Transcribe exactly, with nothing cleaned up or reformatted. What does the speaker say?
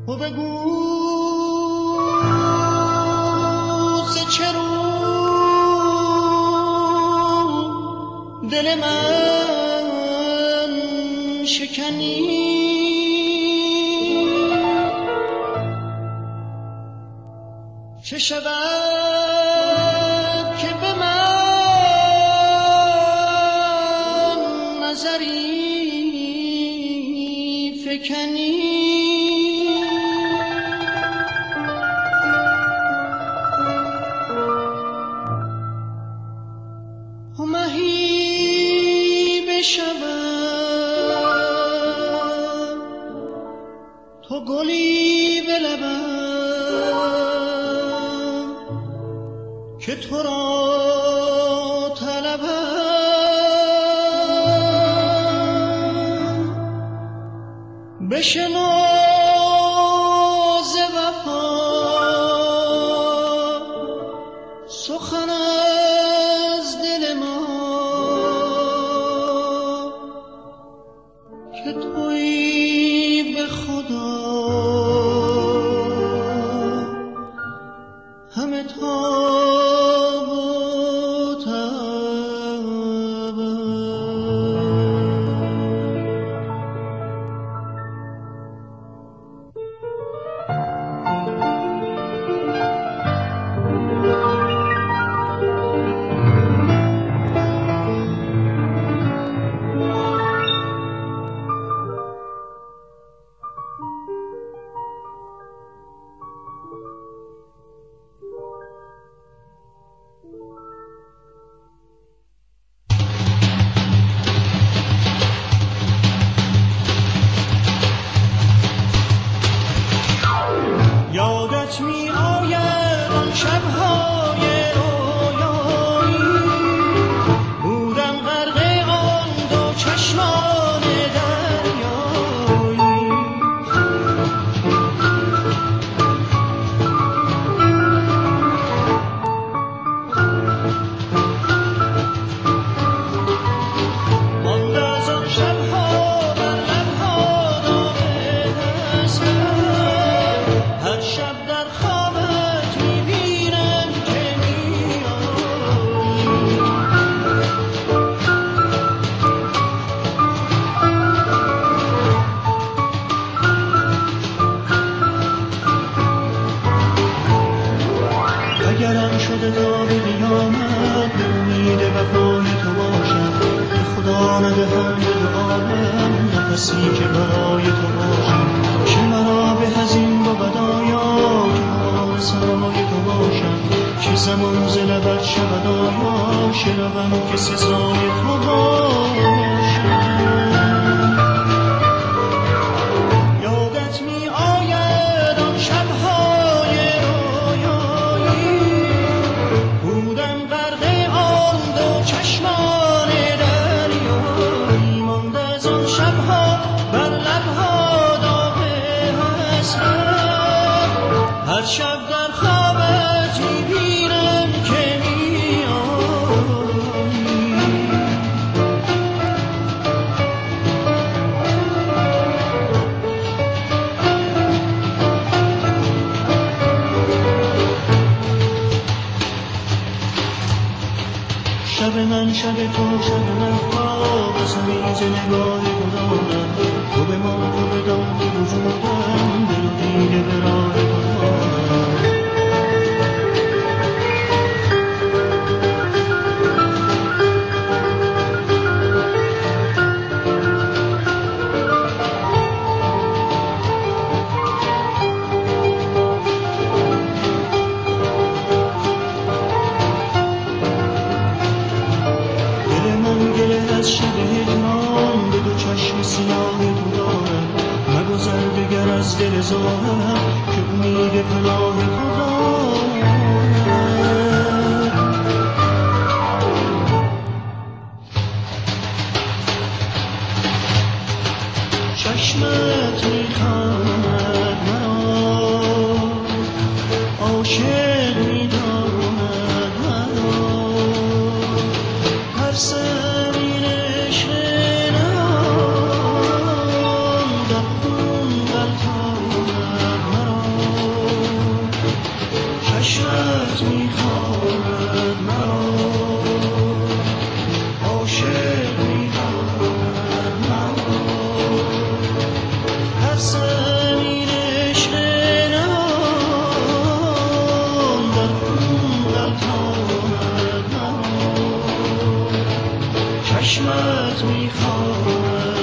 و بگو ز چه رو دل من شکنی، چه شود که به من نظری فکنی. و مهی بشود تو گلی به لبم که تو را طلبم، بشنو ز وفا سخن از دل ما که تویی به خدا همه تاب و تبم. یادت می آید آن شب‌های رویایی، بودم غرق آن دو چشمان دریایی. مانده از آن شب‌ها بر لب‌ها داغ حسرت، هر شب در خوابت می‌بینم که می‌آیی. اگرم شده تا به قیامت به امید وفای تو باشم، به خدا ندهم به دعایم نفسی که برای تو باشم. چه مرا به از این بود آیا که حال سرای تو باشم، چه زمان ز لبت شود آیا شنوم که سزای تو باشم. یادت می آید آن شب‌های رویایی، بودم غرق آن دو چشمان دریایی. مانده از آن شب‌ها بر لب‌ها داغ حسرت، هر شب در خوابت می‌بینم که می‌آیی. شب من شب تو شب من خواب قسمی ز نگاه تو دارم، تو به ما تو بدان که وجودم دل و دیده به راه تو دارم. از شب هجران به دو چشم سیاه تو دارم، مگذر دگر از دل زارم که امید پناه تو دارم. چشمت می‌خواند مرا، عاشق می‌داند مرا، هر سمین عشق نهان در خون غلطاند چشمت میخواند مرا، عاشق میخواند مرا. هر زمین عشق نهان در خون غلطاند مرا، چشمت میخواند